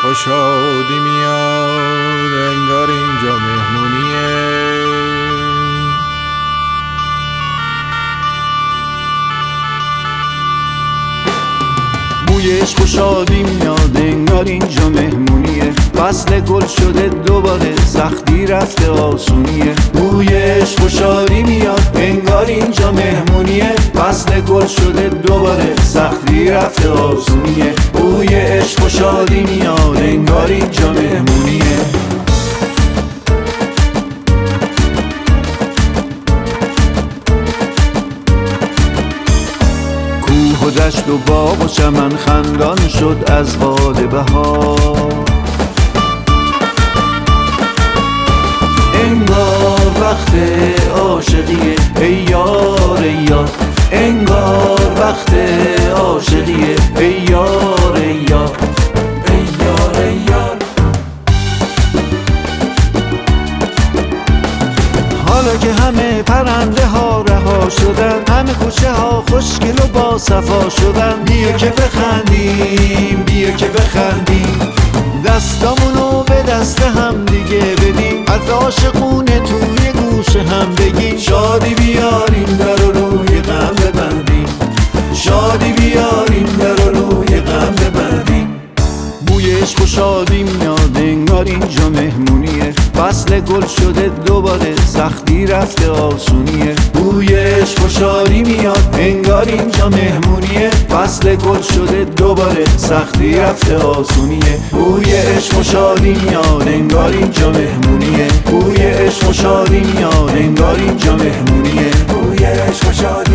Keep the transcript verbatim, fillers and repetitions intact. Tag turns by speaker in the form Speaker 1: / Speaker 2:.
Speaker 1: و شادی میاد، انگار اینجا مهمونیه.
Speaker 2: بوی عشق و شادی میاد، انگار اینجا مهمونیه. فصل گل شده دوباره، سختی رفته آسونیه. بوی عشق و شادی میاد، انگار اینجا مهمونیه. فصل گل شده دوباره، سختی رفته آسونیه. بوی عشق و شادی میاد، انگار اینجا مهمونیه. کوه و دشت و باغ و چمن خندان شد از باد بهار. انگار وقت عاشقیه ای یار ای یار. انگار وقت عاشقیه ای یار ای یار. ای یار ای یار. حالا که همه پرنده ها رها شدن، همه کوچه ها خوشگل و با صفا شدن، بیا که بخندیم بیا که بخندیم. دستامونو به دست هم دیگه بدیم، از عاشقونه توی گوش هم بگیم. شادی بیاریم در روی غم ببندیم، شادی بیاریم در روی غم ببندیم. بوی عشق و شادی میاد، انگار اینجا مهمونیه. فصل گل شده دوباره، سختی رفته آسونیه. بوی عشق و شادی میاد، انگار اینجا مهمونیه. فصل گل شده دوباره، سختی رفته آسونیه. بوی عشق و شادی میاد، انگار اینجا مهمونیه. بوی عشق و شادی میاد، انگار اینجا مهمونیه. بوی عشق و شادی